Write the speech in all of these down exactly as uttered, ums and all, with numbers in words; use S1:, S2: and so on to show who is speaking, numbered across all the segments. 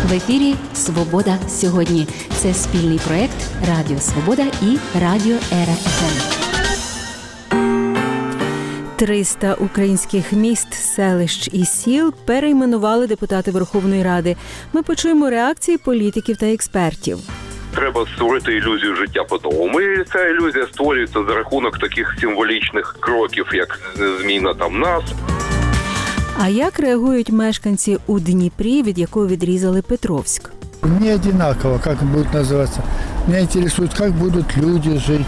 S1: В ефірі «Свобода сьогодні». Це спільний проєкт Радіо Свобода і Радіо Ера еф ем.
S2: триста українських міст, селищ і сіл перейменували депутати Верховної Ради. Ми почуємо реакції політиків та експертів.
S3: Треба створити ілюзію життя по-новому. І ця ілюзія створюється за рахунок таких символічних кроків, як зміна там назв.
S2: А як реагують мешканці у Дніпрі, від якого відрізали Петровськ?
S4: Мені однаково, як будуть називатися. Мене інтересує, як будуть люди жити.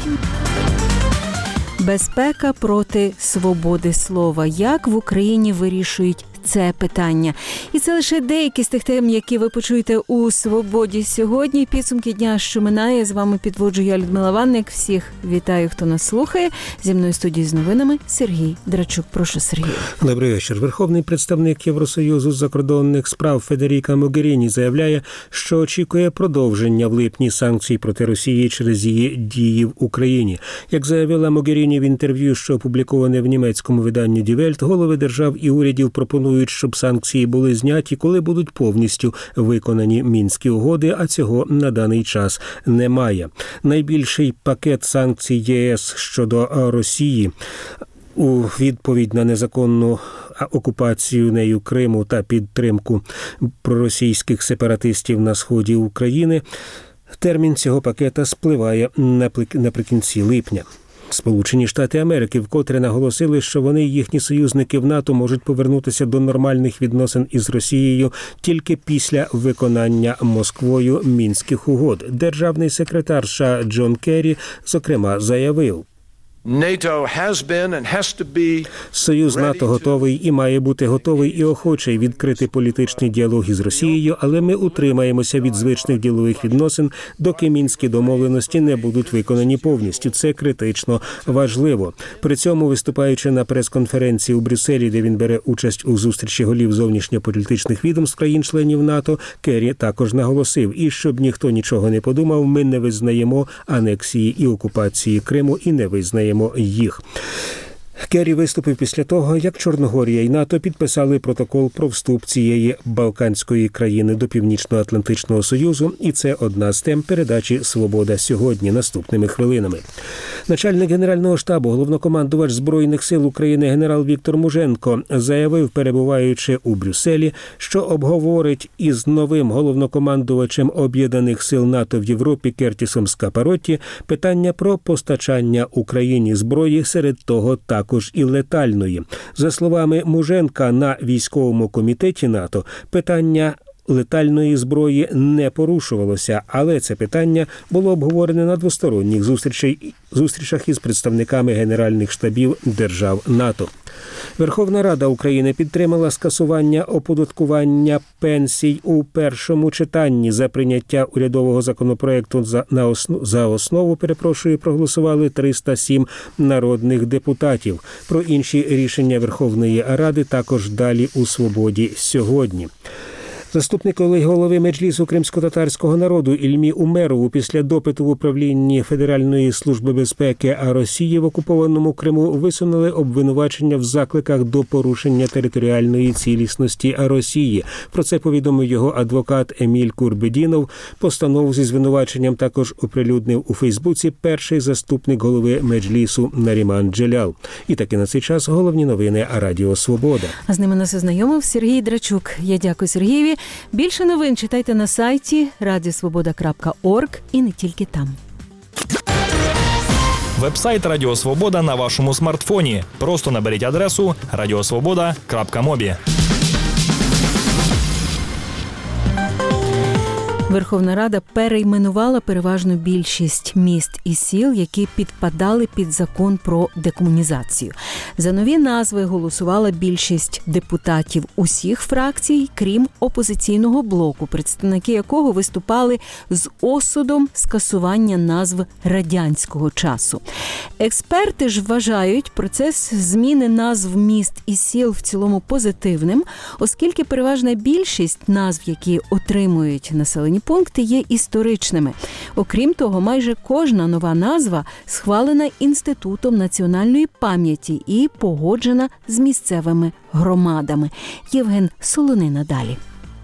S2: Безпека проти свободи слова. Як в Україні вирішують це питання? І це лише деякі з тих тем, які ви почуєте у «Свободі сьогодні». Підсумки дня, що минає. З вами підводжу я, Людмила Ванник. Всіх вітаю, хто нас слухає. Зі мною в студії з новинами Сергій Драчук. Прошу, Сергій.
S5: Добрий вечір. Верховний представник Євросоюзу з закордонних справ Федеріка Могеріні заявляє, що очікує продовження в липні санкцій проти Росії через її дії в Україні. Як заявила Могеріні в інтерв'ю, що опубліковане в німецькому виданні Die Welt, голови держав і урядів пропонують, щоб санкції були зняті, коли будуть повністю виконані Мінські угоди, а цього на даний час немає. Найбільший пакет санкцій ЄС щодо Росії у відповідь на незаконну окупацію нею Криму та підтримку проросійських сепаратистів на сході України, термін цього пакета спливає наприкінці липня. Сполучені Штати Америки вкотре наголосили, що вони і їхні союзники в НАТО можуть повернутися до нормальних відносин із Росією тільки після виконання Москвою Мінських угод. Державний секретар США Джон Керрі, зокрема, заявив: Союз НАТО готовий і має бути готовий і охочий відкрити політичний діалог із Росією, але ми утримаємося від звичних ділових відносин, доки мінські домовленості не будуть виконані повністю. Це критично важливо. При цьому, виступаючи на прес-конференції у Брюсселі, де він бере участь у зустрічі голів зовнішньополітичних відомств країн-членів НАТО, Керрі також наголосив: і щоб ніхто нічого не подумав, ми не визнаємо анексії і окупації Криму і не визнаємо їх. Керрі виступив після того, як Чорногорія і НАТО підписали протокол про вступ цієї балканської країни до Північно-Атлантичного Союзу, і це одна з тем передачі «Свобода сьогодні» наступними хвилинами. Начальник Генерального штабу, головнокомандувач Збройних сил України генерал Віктор Муженко заявив, перебуваючи у Брюсселі, що обговорить із новим головнокомандувачем Об'єднаних сил НАТО в Європі Кертісом Скапаротті питання про постачання Україні зброї, серед того також також і летальної. За словами Муженка, на військовому комітеті НАТО питання летальної зброї не порушувалося, але це питання було обговорене на двосторонніх зустрічах із представниками генеральних штабів держав НАТО. Верховна Рада України підтримала скасування оподаткування пенсій у першому читанні. За прийняття урядового законопроекту за, на основ, за основу, перепрошую, проголосували триста сім народних депутатів. Про інші рішення Верховної Ради також далі у «Свободі сьогодні». Заступник голови Меджлісу кримсько-татарського народу Ільмі Умерову після допиту в управлінні Федеральної служби безпеки Росії в окупованому Криму висунули обвинувачення в закликах до порушення територіальної цілісності Росії. Про це повідомив його адвокат Еміль Курбедінов. Постанову зі звинуваченням також оприлюднив у Фейсбуці перший заступник голови Меджлісу Наріман Джелял. І таки на цей час головні новини Радіо Свобода.
S2: А з ними нас ознайомив Сергій Драчук. Я дякую Сергієві. Більше новин читайте на сайті радіосвобода крапка орг і не тільки там.
S6: Вебсайт Радіо Свобода на вашому смартфоні. Просто наберіть адресу радіосвобода крапка мобі.
S2: Верховна Рада перейменувала переважну більшість міст і сіл, які підпадали під закон про декомунізацію. За нові назви голосувала більшість депутатів усіх фракцій, крім опозиційного блоку, представники якого виступали з осудом скасування назв радянського часу. Експерти ж вважають процес зміни назв міст і сіл в цілому позитивним, оскільки переважна більшість назв, які отримують населені пункти, є історичними. Окрім того, майже кожна нова назва схвалена Інститутом національної пам'яті і погоджена з місцевими громадами. Євген Солонина далі.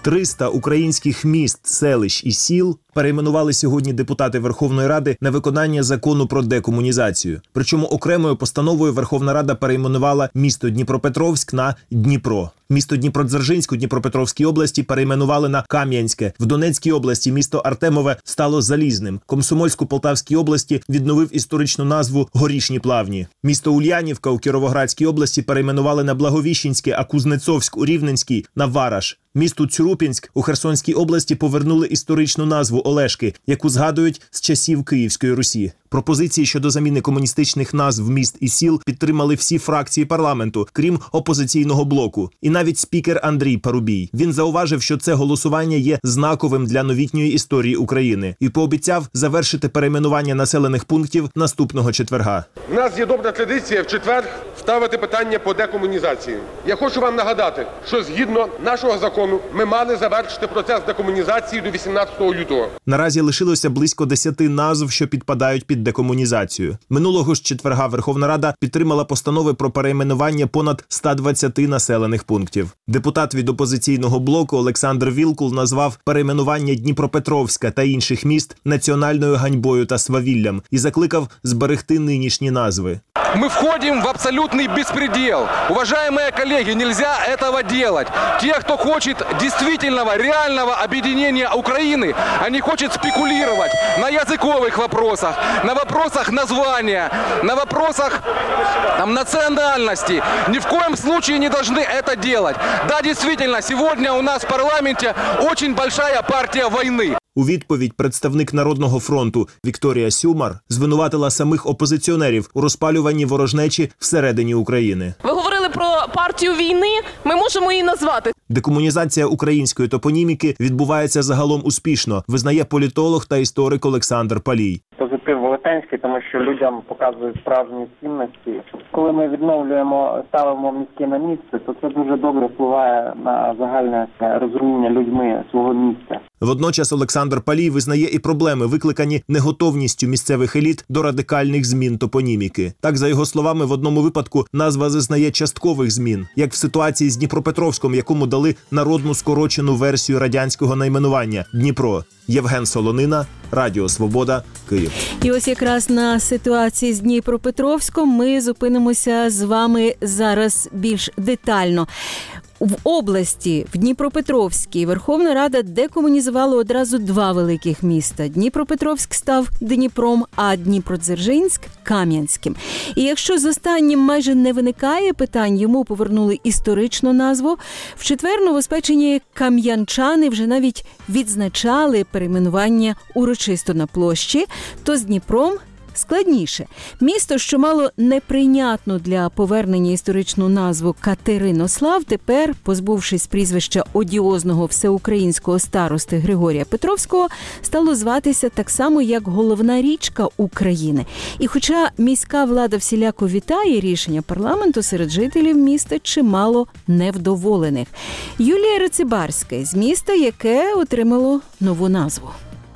S7: триста українських міст, селищ і сіл перейменували сьогодні депутати Верховної Ради на виконання закону про декомунізацію. Причому окремою постановою Верховна Рада перейменувала місто Дніпропетровськ на Дніпро. Місто Дніпродзержинськ у Дніпропетровській області перейменували на Кам'янське. В Донецькій області місто Артемове стало Залізним. Комсомольськ у Полтавській області відновив історичну назву Горішні Плавні. Місто Ульянівка у Кіровоградській області перейменували на Благовіщенське, а Кузнецовськ у Рівненській – на Вараш. Місту Цюрупінськ у Херсонській області повернули історичну назву Олешки, яку згадують з часів Київської Русі. Пропозиції щодо заміни комуністичних назв міст і сіл підтримали всі фракції парламенту, крім опозиційного блоку. І навіть спікер Андрій Парубій. Він зауважив, що це голосування є знаковим для новітньої історії України і пообіцяв завершити перейменування населених пунктів наступного четверга.
S8: У нас є добра традиція в четвер ставити питання по декомунізації. Я хочу вам нагадати, що згідно нашого закону ми мали завершити процес декомунізації до вісімнадцятого лютого.
S7: Наразі лишилося близько десяти назв, що підпадають під декомунізацію. Минулого ж четверга Верховна Рада підтримала постанови про перейменування понад ста двадцяти населених пунктів. Депутат від опозиційного блоку Олександр Вілкул назвав перейменування Дніпропетровська та інших міст національною ганьбою та свавіллям і закликав зберегти нинішні назви.
S9: Мы входим в абсолютный беспредел. Уважаемые коллеги, нельзя этого делать. Те, кто хочет действительного, реального объединения Украины, а не хочет спекулировать на языковых вопросах, на вопросах названия, на вопросах там, национальности, ни в коем случае не должны это делать. Да, действительно, сегодня у нас в парламенте очень большая партия войны.
S7: У відповідь представник Народного фронту Вікторія Сюмар звинуватила самих опозиціонерів у розпалюванні ворожнечі всередині України.
S10: Ви говорили про партію війни, ми можемо її назвати.
S7: Декомунізація української топоніміки відбувається загалом успішно, визнає політолог та історик Олександр Палій.
S11: Позитив велетенський, тому що людям показують справжні цінності. Коли ми відновлюємо, ставимо міське на місце, то це дуже добре впливає на загальне розуміння людьми свого місця.
S7: Водночас Олександр Палій визнає і проблеми, викликані неготовністю місцевих еліт до радикальних змін топоніміки. Так, за його словами, в одному випадку назва зазнає часткових змін, як в ситуації з Дніпропетровськом, якому дали народну скорочену версію радянського найменування – Дніпро. Євген Солонина, Радіо Свобода, Київ.
S2: І ось якраз на ситуації з Дніпропетровськом ми зупинимося з вами зараз більш детально. В області, в Дніпропетровській, Верховна Рада декомунізувала одразу два великих міста. Дніпропетровськ став Дніпром, а Дніпродзержинськ – Кам'янським. І якщо з останнім майже не виникає питань, йому повернули історичну назву, в четвер новоспечені кам'янчани вже навіть відзначали перейменування урочисто на площі, то з Дніпром складніше. Місто, що мало неприйнятну для повернення історичну назву Катеринослав, тепер, позбувшись прізвища одіозного всеукраїнського старости Григорія Петровського, стало зватися так само, як головна річка України. І хоча міська влада всіляко вітає рішення парламенту, серед жителів міста чимало невдоволених. Юлія Рицибарська з міста, яке отримало нову назву.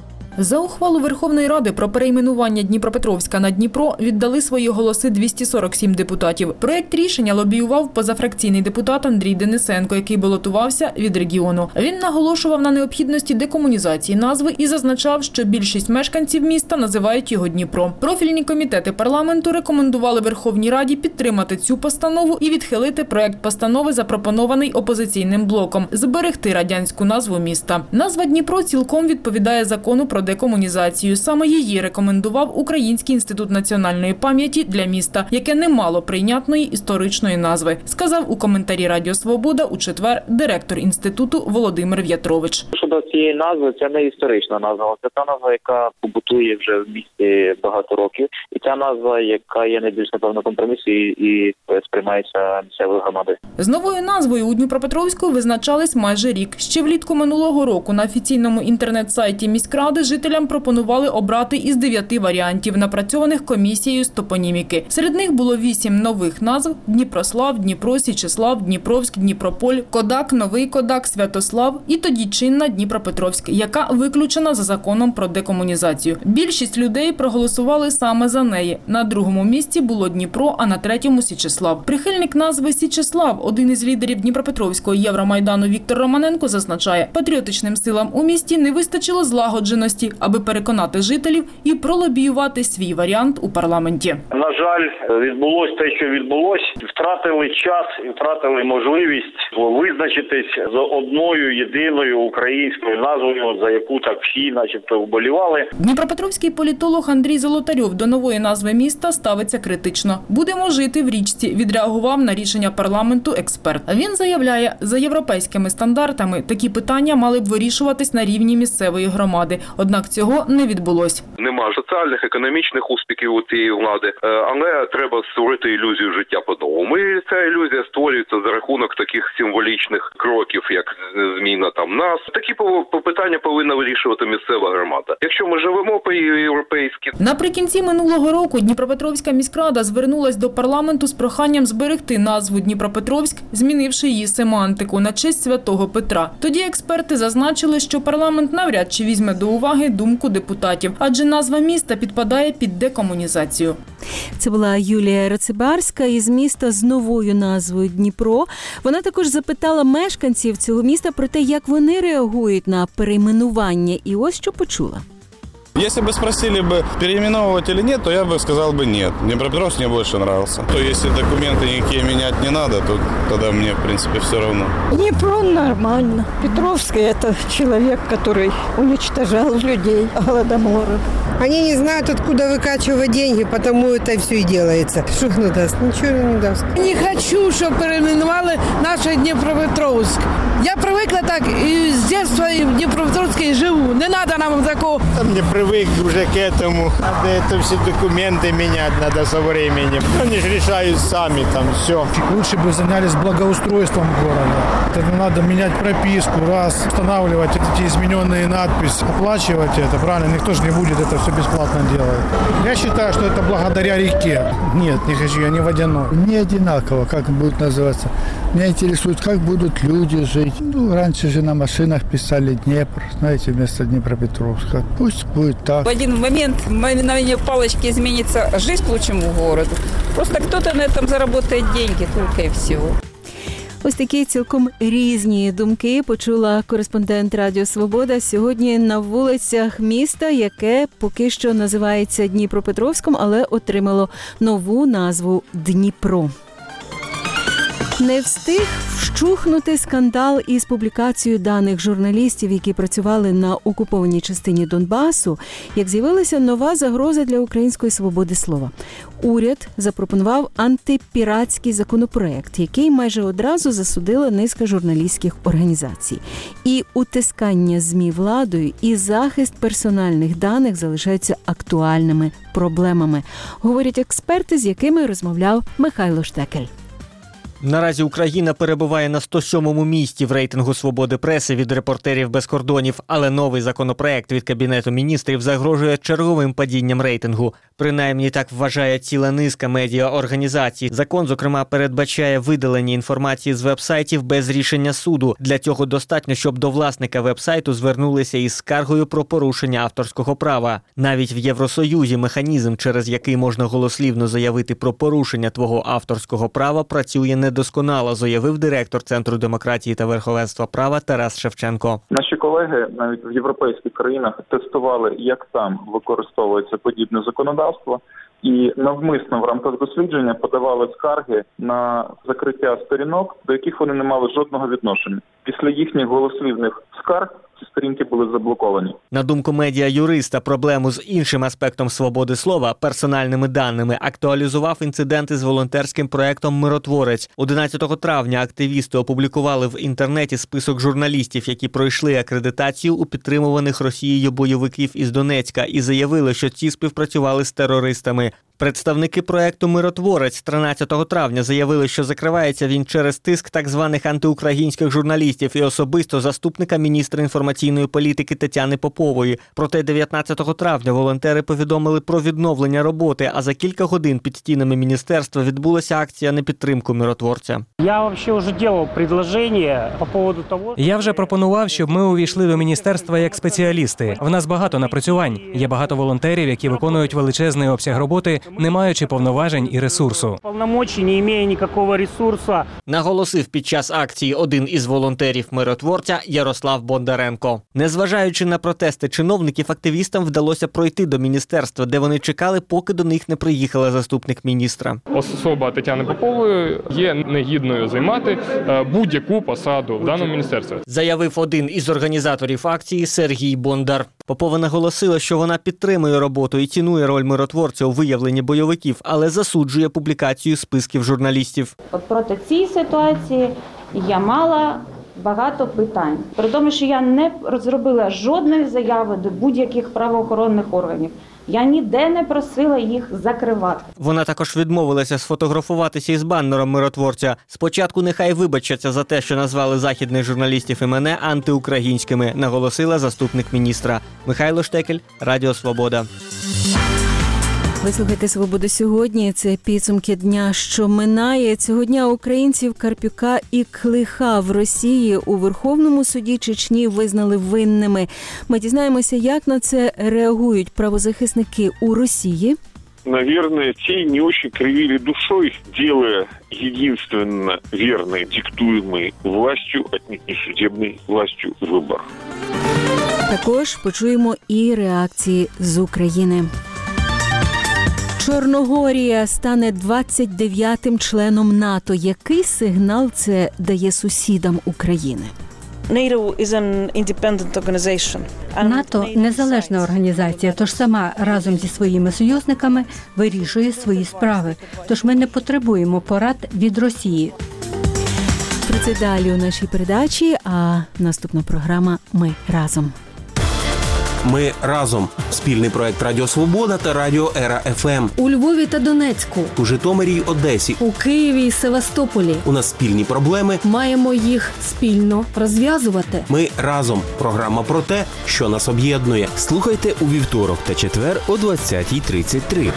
S12: За ухвалу Верховної Ради про перейменування Дніпропетровська на Дніпро віддали свої голоси двісті сорок сім депутатів. Проєкт рішення лобіював позафракційний депутат Андрій Денисенко, який балотувався від регіону. Він наголошував на необхідності декомунізації назви і зазначав, що більшість мешканців міста називають його Дніпро. Профільні комітети парламенту рекомендували Верховній Раді підтримати цю постанову і відхилити проєкт постанови, запропонований опозиційним блоком – зберегти радянську назву міста. Назва Дніпро цілком відповідає закону про декомунізацію. Саме її рекомендував Український інститут національної пам'яті для міста, яке не мало прийнятної історичної назви, сказав у коментарі Радіо Свобода у четвер директор інституту Володимир В'ятрович.
S13: Щодо цієї назви, це не історична назва, це та назва, яка побутує вже в місті багато років. І ця назва, яка є найбільш, напевно, компромісом і сприймається місцевою громадою.
S12: З новою назвою у Дніпропетровську визначались майже рік. Ще влітку минулого року на офіційному інтернет-сайті міськради жителі жителям пропонували обрати із дев'яти варіантів, напрацьованих комісією з топоніміки. Серед них було вісім нових назв – Дніпрослав, Дніпро, Січеслав, Дніпровськ, Дніпрополь, Кодак, Новий Кодак, Святослав і тоді чинна Дніпропетровськ, яка виключена за законом про декомунізацію. Більшість людей проголосували саме за неї. На другому місці було Дніпро, а на третьому – Січеслав. Прихильник назви Січеслав, один із лідерів Дніпропетровського Євромайдану Віктор Романенко зазначає, патріотичним силам у місті не вистачило злагодженості, аби переконати жителів і пролобіювати свій варіант у парламенті.
S14: На жаль, відбулось те, що відбулось. Втратили час і втратили можливість визначитись з одною єдиною українською назвою, за яку так всі начебто вболівали.
S12: Дніпропетровський політолог Андрій Золотарьов до нової назви міста ставиться критично. «Будемо жити в річці», відреагував на рішення парламенту експерт. Він заявляє, за європейськими стандартами такі питання мали б вирішуватись на рівні місцевої громади. Однак цього не відбулось.
S3: Нема соціальних, економічних успіхів у тієї влади, але треба створити ілюзію життя по-новому. І ця ілюзія створюється за рахунок таких символічних кроків, як зміна там нас. Такі питання повинна вирішувати місцева громада. Якщо ми живемо по-європейськи.
S12: Наприкінці минулого року Дніпропетровська міськрада звернулась до парламенту з проханням зберегти назву Дніпропетровськ, змінивши її семантику на честь Святого Петра. Тоді експерти зазначили, що парламент навряд чи візьме до уваги думку депутатів, адже назва міста підпадає під декомунізацію.
S2: Це була Юлія Рацибарська із міста з новою назвою Дніпро. Вона також запитала мешканців цього міста про те, як вони реагують на перейменування. І ось що почула.
S15: Если бы спросили бы, переименовывать или нет, то я бы сказал бы нет. Днепропетровск мне больше нравился. То если документы никакие менять не надо, то тогда мне, в принципе, все равно.
S16: Днепро нормально. Петровский – это человек, который уничтожал людей голодомором.
S17: Они не знают, откуда выкачивать деньги, потому это все и делается. Что оно даст? Ничего не даст.
S18: Не хочу, щоб перейменували наш Дніпропетровськ. Я привикла так і з дитинства в Дніпропетровську живу. Не треба нам такого.
S19: Там не привык уже к этому. Надо это все документы менять, надо со временем. Они же решают сами там все.
S4: Лучше бы занялись благоустройством города. Это надо менять прописку, раз, устанавливать эти измененные надписи, оплачивать это, правильно? Никто же не будет это все бесплатно делать. Я считаю, что это благодаря реке. Нет, не хочу, я не водяной. Не одинаково, как будет называться. Меня интересует, как будут люди жить. Ну, раньше же на машинах писали Днепр, знаете, вместо Днепропетровска. Пусть будет так.
S20: В один момент мгновение палочки изменится жизнь к лучшему городу. Просто кто-то на этом заработает деньги, только и всего.
S2: Ось такі цілком різні думки почула кореспондент Радіо Свобода сьогодні на вулицях міста, яке поки що називається Дніпропетровськом, але отримало нову назву Дніпро. Не встиг вщухнути скандал із публікацією даних журналістів, які працювали на окупованій частині Донбасу, як з'явилася нова загроза для української свободи слова. Уряд запропонував антипіратський законопроект, який майже одразу засудила низка журналістських організацій. І утискання ЗМІ владою, і захист персональних даних залишаються актуальними проблемами, говорять експерти, з якими розмовляв Михайло Штекель.
S21: Наразі Україна перебуває на сто сьомому місці в рейтингу свободи преси від «Репортерів без кордонів», але новий законопроект від Кабінету міністрів загрожує черговим падінням рейтингу. Принаймні так вважає ціла низка медіаорганізацій. Закон, зокрема, передбачає видалення інформації з веб-сайтів без рішення суду. Для цього достатньо, щоб до власника веб-сайту звернулися із скаргою про порушення авторського права. Навіть в Євросоюзі механізм, через який можна голослівно заявити про порушення твого авторського права, працює недосконало, заявив директор Центру демократії та верховенства права Тарас Шевченко.
S22: Наші колеги навіть в європейських країнах тестували, як там використовується подібне законодавство, і навмисно в рамках дослідження подавали скарги на закриття сторінок, до яких вони не мали жодного відношення. Після їхніх голослівних скарг ці сторінки були заблоковані.
S21: На думку медіа-юриста, проблему з іншим аспектом свободи слова – персональними даними – актуалізував інциденти з волонтерським проєктом «Миротворець». одинадцятого травня активісти опублікували в інтернеті список журналістів, які пройшли акредитацію у підтримуваних Росією бойовиків із Донецька, і заявили, що ці співпрацювали з терористами. Представники проекту «Миротворець» тринадцятого травня заявили, що закривається він через тиск так званих антиукраїнських журналістів і особисто заступника міністра інформаційної політики Тетяни Попової. Проте дев'ятнадцятого травня волонтери повідомили про відновлення роботи, а за кілька годин під стінами міністерства відбулася акція на підтримку «Миротворця».
S1: Я взагалі вже робив пропозицію по поводу того...
S5: Я вже пропонував, щоб ми увійшли до міністерства як спеціалісти. В нас багато напрацювань. Є багато волонтерів, які виконують величезний обсяг роботи, не маючи повноважень і ресурсу.
S1: Повномочі не має ніякого ресурсу.
S21: Наголосив під час акції один із волонтерів «Миротворця» Ярослав Бондаренко. Незважаючи на протести чиновників, активістам вдалося пройти до міністерства, де вони чекали, поки до них не приїхала заступник міністра.
S23: Особа Тетяни Попової є негідною займати будь-яку посаду в даному міністерстві.
S21: Заявив один із організаторів акції Сергій Бондар. Попова наголосила, що вона підтримує роботу і цінує роль миротворця у виявленні бойовиків, але засуджує публікацію списків журналістів.
S24: От проти цієї ситуації я мала багато питань. При тому, що я не розробила жодної заяви до будь-яких правоохоронних органів. Я ніде не просила їх закривати.
S21: Вона також відмовилася сфотографуватися із баннером «Миротворця». Спочатку нехай вибачаться за те, що назвали західних журналістів і мене антиукраїнськими, наголосила заступник міністра. Михайло Штекель, Радіо Свобода.
S2: Ви слухаєте «Свободу сьогодні». Це підсумки дня, що минає. Цього дня українців Карпюка і Клиха в Росії у Верховному суді Чечні визнали винними. Ми дізнаємося, як на це реагують правозахисники у Росії.
S25: Наверное, те не очень кривили душой, делая единственно верный, диктуемый властью, отнюдь не судебной властью, выбор.
S2: Також почуємо і реакції з України. Чорногорія стане двадцять дев'ятим членом НАТО. Який сигнал це дає сусідам України?
S26: НАТО – незалежна організація, тож сама разом зі своїми союзниками вирішує свої справи. Тож ми не потребуємо порад від Росії.
S2: Про це далі у нашій передачі, а наступна програма «Ми разом».
S27: Ми разом. Спільний проект Радіо Свобода та Радіо Ера еф ем.
S28: У Львові та Донецьку.
S27: У Житомирі й Одесі.
S28: У Києві і Севастополі.
S27: У нас спільні проблеми.
S28: Маємо їх спільно розв'язувати.
S27: Ми разом. Програма про те, що нас об'єднує.
S29: Слухайте у вівторок та четвер о двадцятій тридцять три.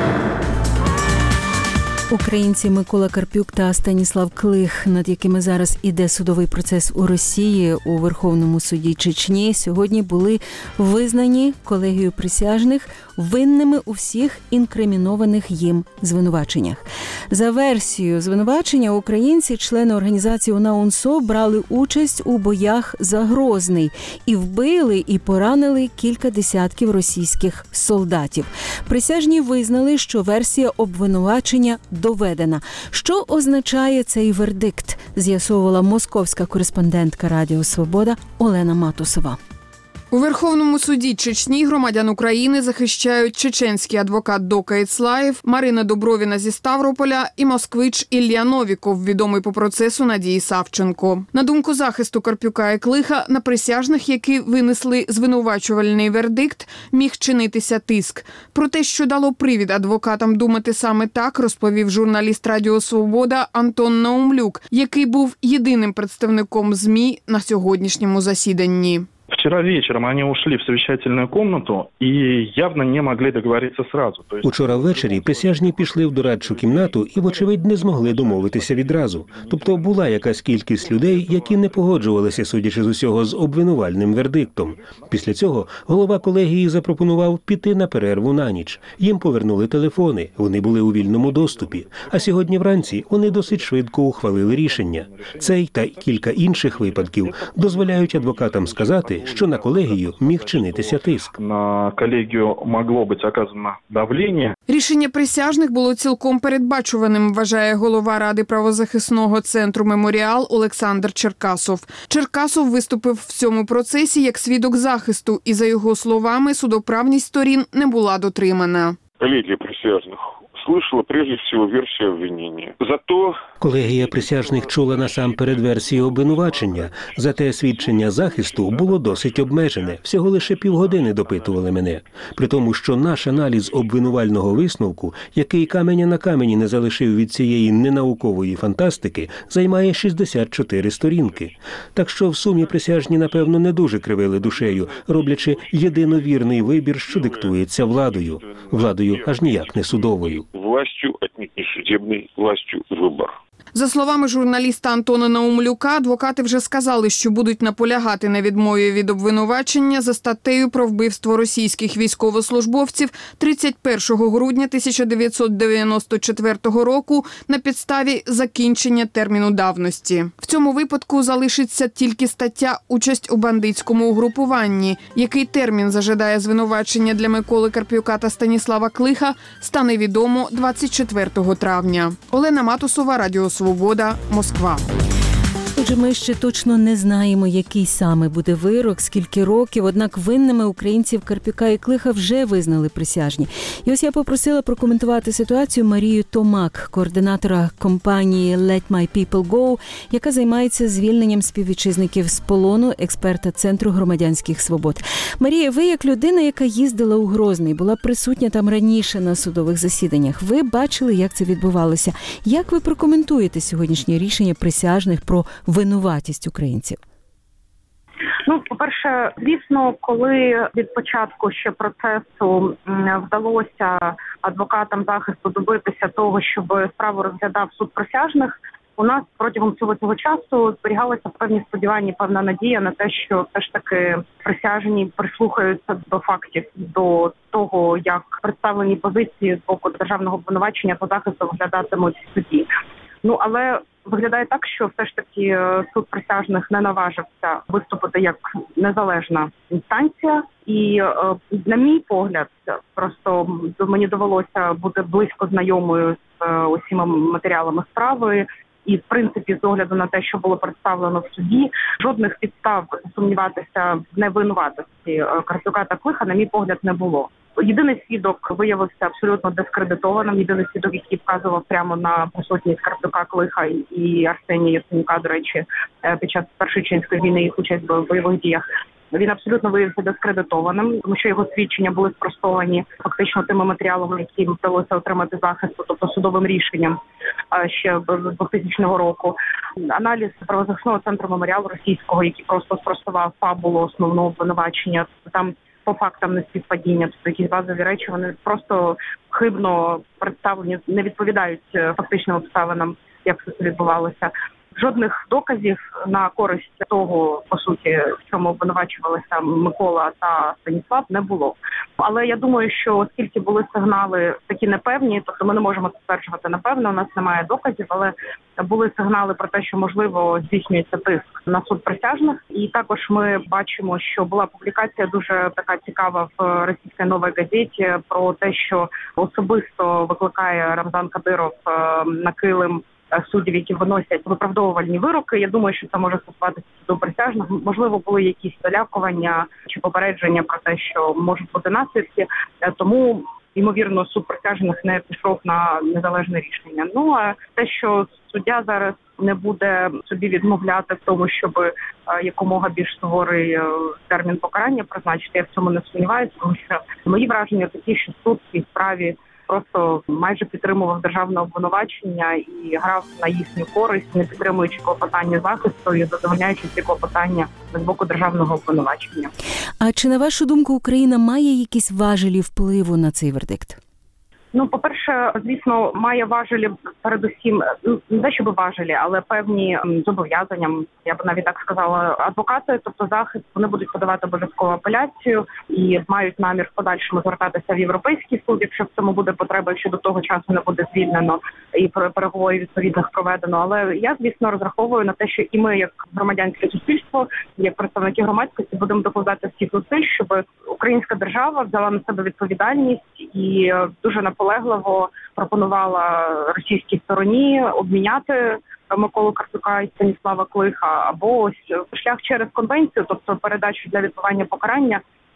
S2: Українці Микола Карпюк та Станіслав Клих, над якими зараз іде судовий процес у Росії у Верховному суді Чечні, сьогодні були визнані колегією присяжних винними у всіх інкримінованих їм звинуваченнях. За версією звинувачення, українці, члени організації УНАУНСО, брали участь у боях за Грозний і вбили і поранили кілька десятків російських солдатів. Присяжні визнали, що версія обвинувачення доведена. Що означає цей вердикт, з'ясовувала московська кореспондентка Радіо Свобода Олена Матусова.
S12: У Верховному суді Чечні громадян України захищають чеченський адвокат Дока Іцлаєв, Марина Добровіна зі Ставрополя і москвич Ілля Новіков, відомий по процесу Надії Савченко. На думку захисту Карпюка і Клиха, на присяжних, які винесли звинувачувальний вердикт, міг чинитися тиск. Про те, що дало привід адвокатам думати саме так, розповів журналіст Радіо Свобода Антон Наумлюк, який був єдиним представником ЗМІ на сьогоднішньому засіданні.
S30: Вчера вечером они ушли в совещательную комнату и явно не могли договориться сразу.
S31: Учора ввечері присяжні пішли в дорадчу кімнату і, вочевидь, не змогли домовитися відразу. Тобто була якась кількість людей, які не погоджувалися, судячи з усього, з обвинувальним вердиктом. Після цього голова колегії запропонував піти на перерву на ніч. Їм повернули телефони, вони були у вільному доступі. А сьогодні вранці вони досить швидко ухвалили рішення. Цей та кілька інших випадків дозволяють адвокатам сказати, що на колегію міг чинитися тиск.
S30: На колегію могло бути оказано давлення.
S12: Рішення присяжних було цілком передбачуваним, вважає голова Ради правозахисного центру «Меморіал» Олександр Черкасов. Черкасов виступив в цьому процесі як свідок захисту і, за його словами, судоправність сторін не була дотримана.
S25: Колегія присяжних услышала прежде всего версию обвинения. Зато
S31: колегія присяжних чула насамперед версію обвинувачення, зате свідчення захисту було досить обмежене. Всього лише півгодини допитували мене. При тому, що наш аналіз обвинувального висновку, який каменя на камені не залишив від цієї ненаукової фантастики, займає шістдесят чотири сторінки. Так що в сумі присяжні, напевно, не дуже кривили душею, роблячи єдиновірний вибір, що диктується владою. Владою аж ніяк не судовою.
S25: Властю, отнюдь не судебной, властью выбор.
S3: За словами журналіста Антона Наумлюка, адвокати вже сказали, що будуть наполягати на відмові від обвинувачення за статтею про вбивство російських військовослужбовців тридцять першого грудня тисяча дев'ятсот дев'яносто четвертого року на підставі закінчення терміну давності. В цьому випадку залишиться тільки стаття «Участь у бандитському угрупуванні». Який термін зажидає звинувачення для Миколи Карп'юка та Станіслава Клиха, стане відомо двадцять четвертого травня. Олена Матусова, Радіо Свобода, Москва.
S2: Отже, ми ще точно не знаємо, який саме буде вирок, скільки років, однак винними українців Карп'юка і Клиха вже визнали присяжні. І ось я попросила прокоментувати ситуацію Марію Томак, координатора компанії Let My People Go, яка займається звільненням співвітчизників з полону, експерта Центру громадянських свобод. Марія, ви як людина, яка їздила у Грозний, була присутня там раніше на судових засіданнях, ви бачили, як це відбувалося. Як ви прокоментуєте сьогоднішнє рішення присяжних про винуватість українців?
S6: Ну, по-перше, звісно, коли від початку ще процесу вдалося адвокатам захисту добитися того, щоб справу розглядав суд присяжних, у нас протягом цього цього часу зберігалися певні сподівання, певна надія на те, що все ж таки присяжні прислухаються до фактів, до того, як представлені позиції з боку державного обвинувачення та захисту виглядатимуть в суді. Ну, але виглядає так, що все ж таки суд присяжних не наважився виступити як незалежна інстанція. І, на мій погляд, просто мені довелося бути близько знайомою з усіма матеріалами справи. І, в принципі, з огляду на те, що було представлено в суді, жодних підстав сумніватися в невинуватості Карп'юка та Клиха, на мій погляд, не було. Єдиний свідок виявився абсолютно дискредитованим. Єдиний свідок, який вказував прямо на присутність Карп'юка, Клиха і Арсенія Яценюка, до речі, під час Першої чеченської війни, їх участь в бойових діях. Він абсолютно виявився дискредитованим, тому що його свідчення були спростовані фактично тими матеріалами, які вдалося отримати захисту, тобто судовим рішенням ще двохтисячного року. Аналіз правозахисного центру меморіалу російського, який просто спростував фабулу основного обвинувачення, там по фактам неспівпадіння, тобто якісь базові речі, вони просто хибно представлені, не відповідають фактичним обставинам, як все це відбувалося. Жодних доказів на користь того, по суті, в чому обвинувачувалися Микола та Станіслав, не було. Але я думаю, що оскільки були сигнали такі непевні, тобто ми не можемо стверджувати напевно, у нас немає доказів, але були сигнали про те, що, можливо, здійснюється тиск на суд присяжних. І також ми бачимо, що була публікація дуже така цікава в російській «Новій газеті» про те, що особисто викликає Рамзан Кадиров на килим суддів, які виносять виправдовувальні вироки. Я думаю, що це може стосуватися суду присяжних. Можливо, були якісь залякування чи попередження про те, що можуть бути наслідки. Тому, ймовірно, суд присяжних не пішов на незалежне рішення. Ну, а те, що суддя зараз не буде собі відмовляти в тому, щоб якомога більш суворий термін покарання призначити, я в цьому не сумніваюся, тому що мої враження такі, що суд в цій справі просто майже підтримував державне обвинувачення і грав на їхню користь, не підтримуючи клопотання захисту і задовольняючи ці клопотання з боку державного обвинувачення.
S2: А чи, на вашу думку, Україна має якісь важелі впливу на цей вердикт?
S6: Ну, по-перше, звісно, має важелі, передусім, не те, щоб важелі, але певні зобов'язання, я б навіть так сказала, адвокати, тобто захист, вони будуть подавати обов'язкову апеляцію і мають намір в подальшому звертатися в Європейський суд, якщо в цьому буде потреба, якщо до того часу не буде звільнено і переговорів відповідних проведено. Але я, звісно, розраховую на те, що і ми, як громадянське суспільство, як представники громадськості, будемо докладати всіх зусиль, щоб українська держава взяла на себе відповідальність і дуже наполегливо пропонувала російській стороні обміняти Миколу Карп'юка і Станіслава Клиха або ось шлях через конвенцію, тобто передачу для відбування покарання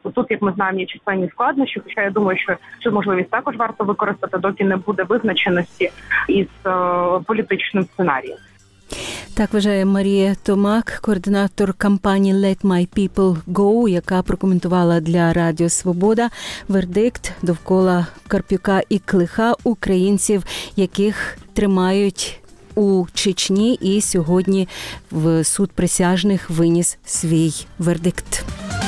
S6: Тут, як ми знаємо, є численні складнощі, хоча я думаю, що цю можливість також варто використати, доки не буде визначеності із е, політичним сценарієм.
S2: Так вважає Марія Томак, координатор кампанії «Let my people go», яка прокоментувала для Радіо Свобода вердикт довкола Карпюка і Клиха, українців, яких тримають у Чечні, і сьогодні в суд присяжних виніс свій вердикт.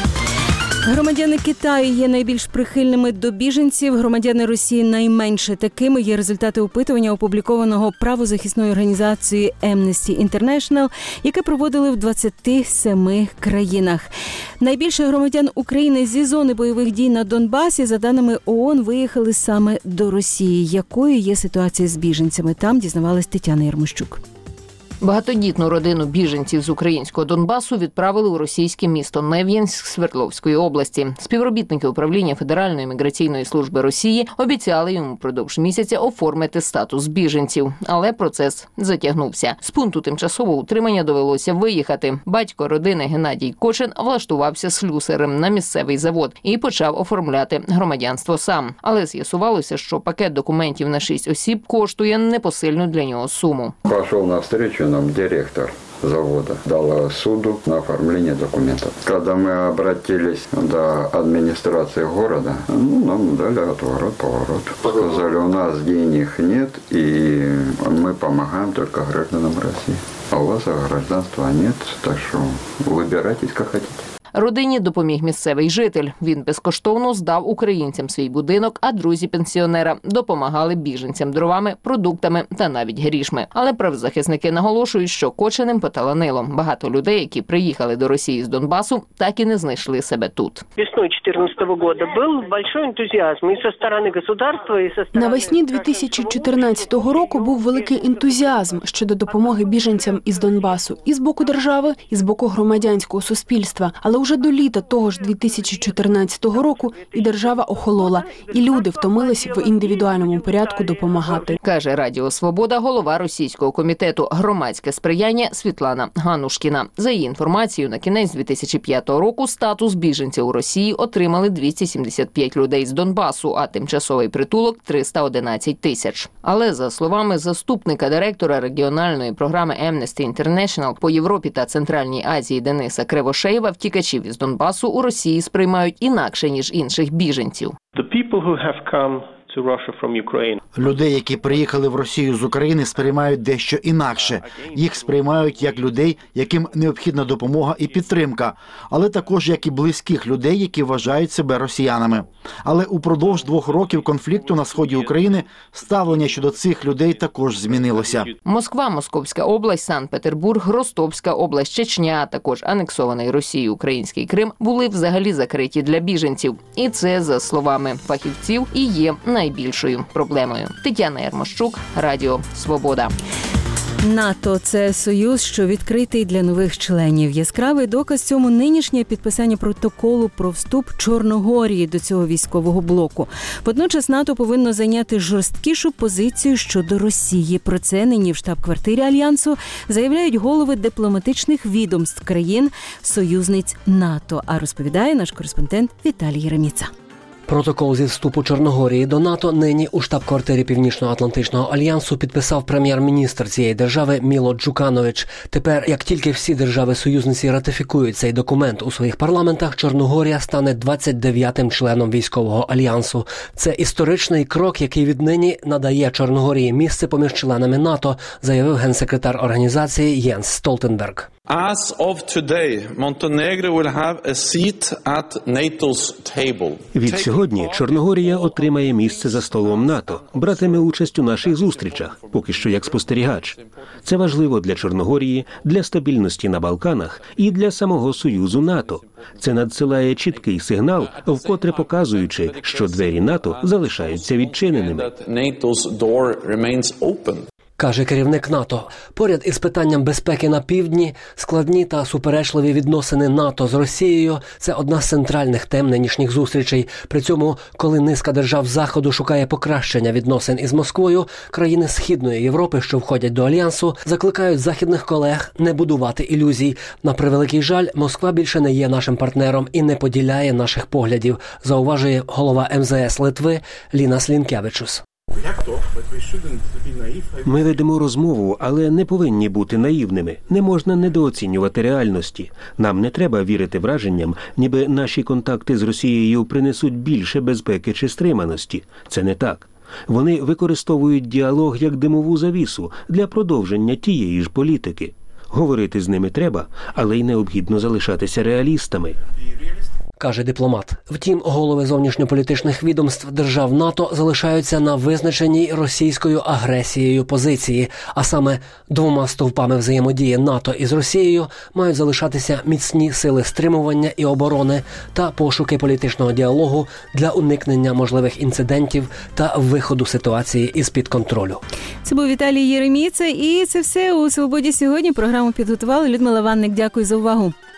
S2: Громадяни Китаю є найбільш прихильними до біженців, громадяни Росії найменше такими. Є результати опитування, опублікованого правозахисною організацією Amnesty International, яке проводили в двадцяти семи країнах. Найбільше громадян України зі зони бойових дій на Донбасі, за даними ООН, виїхали саме до Росії. Якою є ситуація з біженцями? Там дізнавалась Тетяна Ярмощук.
S7: Багатодітну родину біженців з українського Донбасу відправили у російське місто Нев'янськ Свердловської області. Співробітники управління Федеральної міграційної служби Росії обіцяли йому впродовж місяця оформити статус біженців. Але процес затягнувся. З пункту тимчасового утримання довелося виїхати. Батько родини Геннадій Кочин влаштувався слюсарем на місцевий завод і почав оформляти громадянство сам. Але з'ясувалося, що пакет документів на шість осіб коштує непосильну для нього суму.
S8: Пішов на зустрічу нам директор завода дала суду на оформление документов. Когда мы обратились до администрации города, ну, нам дали отворот-поворот. Сказали, у нас денег нет, и мы помогаем только гражданам России. А у вас гражданства нет, так что выбирайтесь, как хотите.
S7: Родині допоміг місцевий житель. Він безкоштовно здав українцям свій будинок, а друзі пенсіонера допомагали біженцям дровами, продуктами та навіть грішми. Але правозахисники наголошують, що Кочиним поталанило. Багато людей, які приїхали до Росії з Донбасу, так і не знайшли себе тут.
S9: Весною дві тисячі чотирнадцятого року був великий ентузіазм і зі сторони держави, і зі сторони...
S28: Навесні дві тисячі чотирнадцятого року був великий ентузіазм щодо допомоги біженцям із Донбасу. І з боку держави, і з боку громадянського суспільства. Але уже до літа того ж дві тисячі чотирнадцятого року і держава охолола, і люди втомились в індивідуальному порядку допомагати.
S7: Каже Радіо Свобода голова російського комітету «Громадське сприяння» Світлана Ганушкіна. За її інформацією, на кінець дві тисячі п'ятого року статус біженця у Росії отримали двісті сімдесят п'ять людей з Донбасу, а тимчасовий притулок – триста одинадцять тисяч. Але, за словами заступника директора регіональної програми Amnesty International по Європі та Центральній Азії Дениса Кривошеєва, втікачів із Донбасу у Росії сприймають інакше, ніж інших біженців.
S10: Людей, які приїхали в Росію з України, сприймають дещо інакше. Їх сприймають як людей, яким необхідна допомога і підтримка, але також як і близьких людей, які вважають себе росіянами. Але упродовж двох років конфлікту на сході України ставлення щодо цих людей також змінилося.
S7: Москва, Московська область, Санкт-Петербург, Ростовська область, Чечня, а також анексований Росією український Крим були взагалі закриті для біженців. І це, за словами фахівців, і є найбільшою проблемою. Тетяна Ярмощук, Радіо Свобода.
S2: НАТО – це союз, що відкритий для нових членів. Яскравий доказ цьому нинішнє підписання протоколу про вступ Чорногорії до цього військового блоку. Водночас НАТО повинно зайняти жорсткішу позицію щодо Росії. Про це нині в штаб-квартирі Альянсу заявляють голови дипломатичних відомств країн-союзниць НАТО. А розповідає наш кореспондент Віталій Єреміца.
S11: Протокол зі вступу Чорногорії до НАТО нині у штаб-квартирі Північно-Атлантичного альянсу підписав прем'єр-міністр цієї держави Міло Джуканович. Тепер, як тільки всі держави-союзниці ратифікують цей документ у своїх парламентах, Чорногорія стане двадцять дев'ятим членом військового альянсу. Це історичний крок, який віднині надає Чорногорії місце поміж членами НАТО, заявив генсекретар організації Єнс Столтенберг.
S13: As of today, Montenegro will have a seat at NATO's table.
S31: Від сьогодні Чорногорія отримає місце за столом НАТО, братиме участь у наших зустрічах, поки що як спостерігач. Це важливо для Чорногорії, для стабільності на Балканах і для самого Союзу НАТО. Це надсилає чіткий сигнал, вкотре показуючи, що двері НАТО залишаються відчиненими.
S11: каже керівник НАТО. Поряд із питанням безпеки на півдні, складні та суперечливі відносини НАТО з Росією – це одна з центральних тем нинішніх зустрічей. При цьому, коли низка держав Заходу шукає покращення відносин із Москвою, країни Східної Європи, що входять до Альянсу, закликають західних колег не будувати ілюзій. На превеликий жаль, Москва більше не є нашим партнером і не поділяє наших поглядів, зауважує голова ем зе ес Литви Лінас Лінкевичус.
S31: Ми ведемо розмову, але не повинні бути наївними. Не можна недооцінювати реальності. Нам не треба вірити враженням, ніби наші контакти з Росією принесуть більше безпеки чи стриманості. Це не так. Вони використовують діалог як димову завісу для продовження тієї ж політики. Говорити з ними треба, але й необхідно залишатися реалістами.
S11: Каже дипломат. Втім, голови зовнішньополітичних відомств держав НАТО залишаються на визначеній російською агресією позиції, а саме двома стовпами взаємодії НАТО із Росією мають залишатися міцні сили стримування і оборони та пошуки політичного діалогу для уникнення можливих інцидентів та виходу ситуації із-під контролю.
S2: Це був Віталій Єреміця, і це все у «Свободі сьогодні». Програму підготували Людмила Ванник. Дякую за увагу.